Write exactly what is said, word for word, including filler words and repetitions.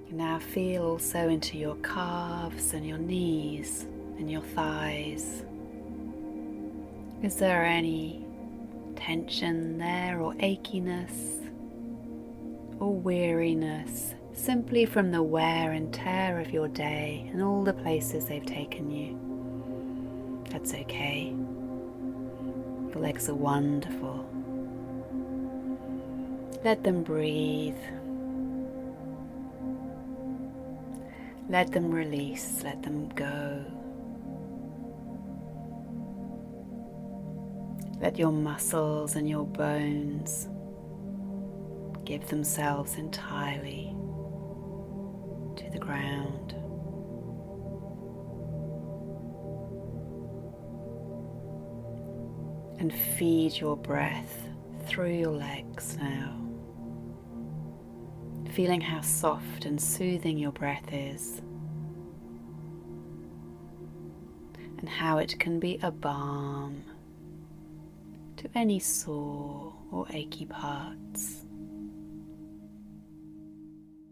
You now feel also into your calves and your knees and your thighs. Is there any tension there, or achiness, or weariness, simply from the wear and tear of your day and all the places they've taken you? That's okay. Your legs are wonderful. Let them breathe. Let them release, let them go. Let your muscles and your bones give themselves entirely to the ground. And feed your breath through your legs now, feeling how soft and soothing your breath is, and how it can be a balm to any sore or achy parts.